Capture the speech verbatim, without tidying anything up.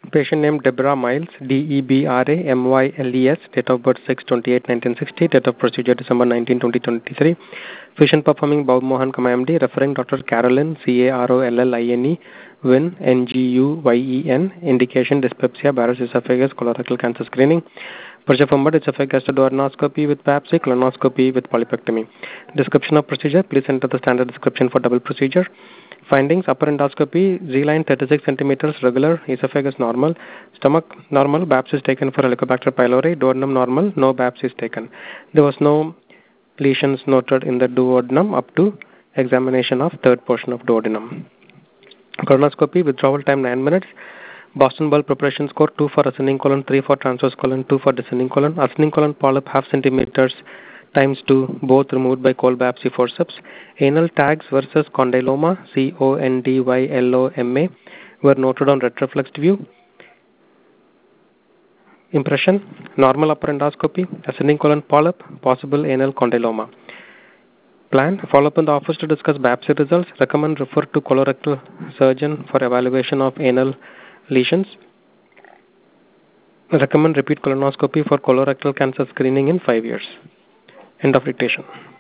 Patient name Deborah Miles, D E B R A M Y L E S, date of birth six twenty-eight nineteen sixty, date of procedure December nineteenth twenty twenty-three. Physician performing Bob Mohan Kama M D, referring Doctor Carolyn, C A R O L L I N E, Win, N G U Y E N, indication dyspepsia, Barrett's esophagus, colorectal cancer screening. Procedure format esophagus duodenoscopy with biopsy, colonoscopy with polypectomy. Description of procedure, please enter the standard description for double procedure. Findings, upper endoscopy, Z-line thirty-six centimeters, regular, esophagus normal, stomach normal, biopsy is taken for Helicobacter pylori, duodenum normal, no biopsy is taken. There was no lesions noted in the duodenum up to examination of third portion of duodenum. Colonoscopy, withdrawal time nine minutes. Boston Bulb preparation score two for ascending colon, three for transverse colon, two for descending colon. Ascending colon polyp half centimeters times two, both removed by cold biopsy forceps. Anal tags versus condyloma, C O N D Y L O M A, were noted on retroflexed view. Impression, normal upper endoscopy, ascending colon polyp, possible anal condyloma. Plan, follow up in the office to discuss biopsy results. Recommend refer to colorectal surgeon for evaluation of anal lesions. Recommend repeat colonoscopy for colorectal cancer screening in five years. End of dictation.